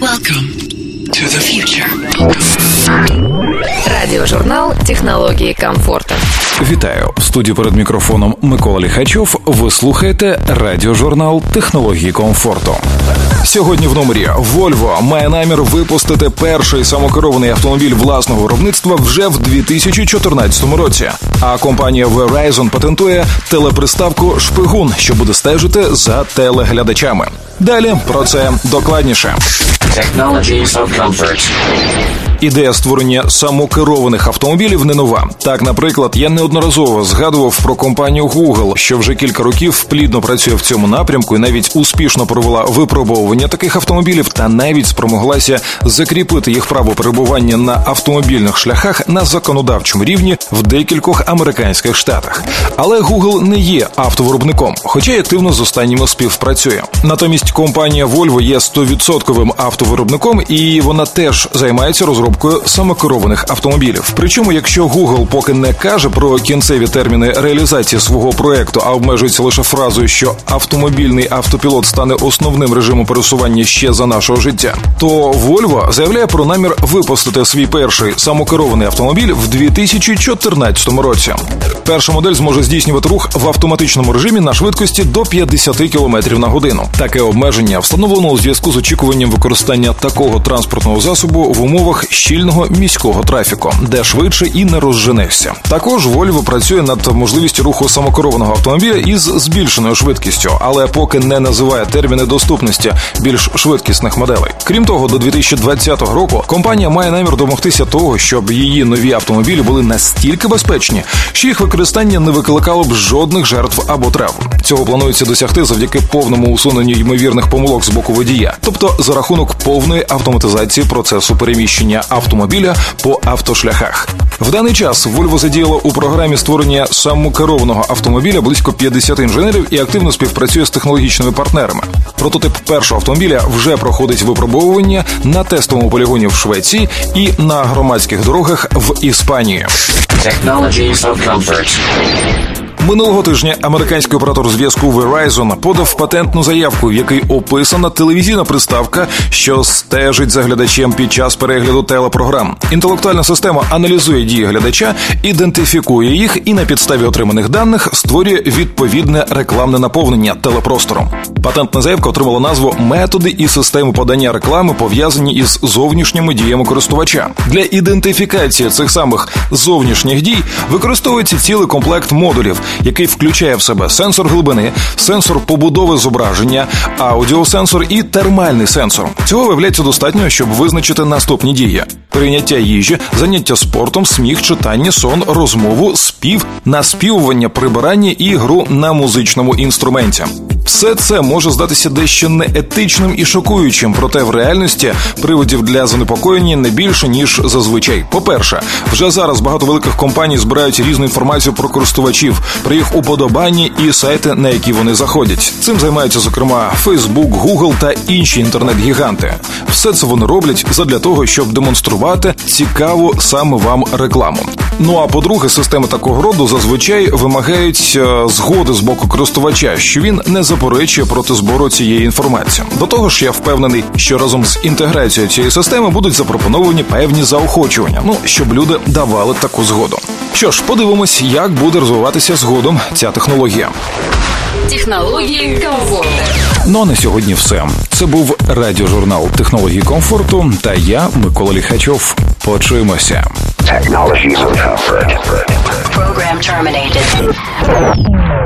Welcome to the future. Радіожурнал «Технології комфорту». Вітаю. В студії перед мікрофоном Микола Ліхачов. Ви слухаєте радіожурнал «Технології комфорту». Сьогодні в номері Volvo має намір випустити перший самокерований автомобіль власного виробництва вже в 2014 році. А компанія Verizon патентує телеприставку «Шпигун», що буде стежити за телеглядачами. Далі про це докладніше. Technologies of comfort. Ідея створення самокерованих автомобілів не нова. Так, наприклад, я неодноразово згадував про компанію Google, що вже кілька років плідно працює в цьому напрямку і навіть успішно провела випробовування таких автомобілів та навіть спромоглася закріпити їх право перебування на автомобільних шляхах на законодавчому рівні в декількох американських штатах. Але Google не є автовиробником, хоча й активно з останніми співпрацює. Натомість компанія Volvo є 100% автовиробником і вона теж займається розробкою самокерованих автомобілів. Причому, якщо Google поки не каже про кінцеві терміни реалізації свого проекту, а обмежується лише фразою, що автомобільний автопілот стане основним режимом пересування ще за нашого життя, то Volvo заявляє про намір випустити свій перший самокерований автомобіль в 2014 році. Перша модель зможе здійснювати рух в автоматичному режимі на швидкості до 50 км на годину. Таке обмеження встановлено у зв'язку з очікуванням використання такого транспортного засобу в умовах щільного міського трафіку, де швидше і не розженешся. Також Volvo працює над можливістю руху самокерованого автомобіля із збільшеною швидкістю, але поки не називає терміни доступності більш швидкісних моделей. Крім того, до 2020 року компанія має намір домогтися того, щоб її нові автомобілі були настільки безпечні, що їх використання не викликало б жодних жертв або травм. Цього планується досягти завдяки повному усуненню ймовірних помилок з боку водія, тобто за рахунок повної автоматизації процесу переміщення автомобіля по автошляхах. В даний час Volvo задіяло у програмі створення самокерованого автомобіля близько 50 інженерів і активно співпрацює з технологічними партнерами. Прототип першого автомобіля вже проходить випробовування на тестовому полігоні в Швеції і на громадських дорогах в Іспанії. Technologies of comfort. Минулого тижня американський оператор зв'язку Verizon подав патентну заявку, в якій описана телевізійна приставка, що стежить за глядачем під час перегляду телепрограм. Інтелектуальна система аналізує дії глядача, ідентифікує їх і на підставі отриманих даних створює відповідне рекламне наповнення телепростором. Патентна заявка отримала назву «Методи і системи подання реклами, пов'язані із зовнішніми діями користувача». Для ідентифікації цих самих зовнішніх дій використовується цілий комплект модулів, який включає в себе сенсор глибини, сенсор побудови зображення, аудіосенсор і термальний сенсор. Цього виявляється достатньо, щоб визначити наступні дії: прийняття їжі, заняття спортом, сміх, читання, сон, розмову, спів, наспівування, прибирання і гру на музичному інструменті. Все це може здатися дещо неетичним і шокуючим, проте в реальності приводів для занепокоєння не більше, ніж зазвичай. По-перше, вже зараз багато великих компаній збирають різну інформацію про користувачів, про їх уподобання і сайти, на які вони заходять. Цим займаються, зокрема, Facebook, Google та інші інтернет-гіганти. Все це вони роблять задля того, щоб демонструвати цікаву саме вам рекламу. Ну а по-друге, системи такого роду зазвичай вимагають згоди з боку користувача, що він не заперечує проти збору цієї інформації. До того ж, я впевнений, що разом з інтеграцією цієї системи будуть запропоновані певні заохочування, щоб люди давали таку згоду. Що ж, подивимось, як буде розвиватися згодом ця технологія. Технології комфорту. Ну а на сьогодні все. Це був радіожурнал «Технології комфорту» та я, Микола Ліхачов. Почуємося. Technologies of comfort. Program terminated.